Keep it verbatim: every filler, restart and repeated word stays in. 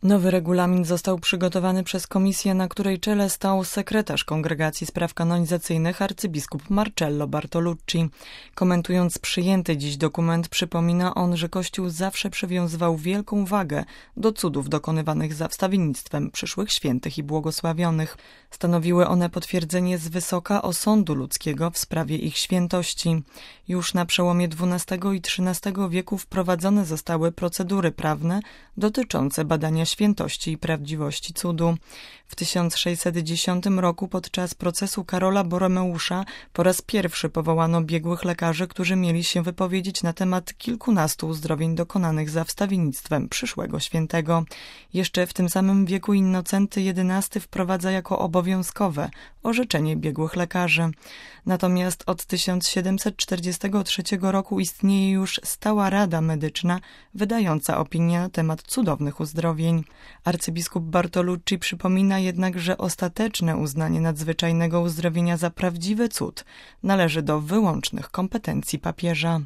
Nowy regulamin został przygotowany przez komisję, na której czele stał sekretarz Kongregacji Spraw Kanonizacyjnych arcybiskup Marcello Bartolucci. Komentując przyjęty dziś dokument, przypomina on, że Kościół zawsze przywiązywał wielką wagę do cudów dokonywanych za wstawiennictwem przyszłych świętych i błogosławionych. Stanowiły one potwierdzenie z wysoka osądu ludzkiego w sprawie ich świętości. Już na przełomie dwunastego i trzynastego wieku wprowadzone zostały procedury prawne dotyczące badania świętości i prawdziwości cudu. W tysiąc sześćset dziesiątym roku podczas procesu Karola Boromeusza po raz pierwszy powołano biegłych lekarzy, którzy mieli się wypowiedzieć na temat kilkunastu uzdrowień dokonanych za wstawiennictwem przyszłego świętego. Jeszcze w tym samym wieku Innocenty jedenasty wprowadza jako obowiązkowe orzeczenie biegłych lekarzy. Natomiast od tysiąc siedemset czterdziestego trzeciego roku istnieje już stała Rada Medyczna wydająca opinię na temat cudownych uzdrowień. Arcybiskup Bartolucci przypomina jednak, że ostateczne uznanie nadzwyczajnego uzdrowienia za prawdziwy cud należy do wyłącznych kompetencji papieża.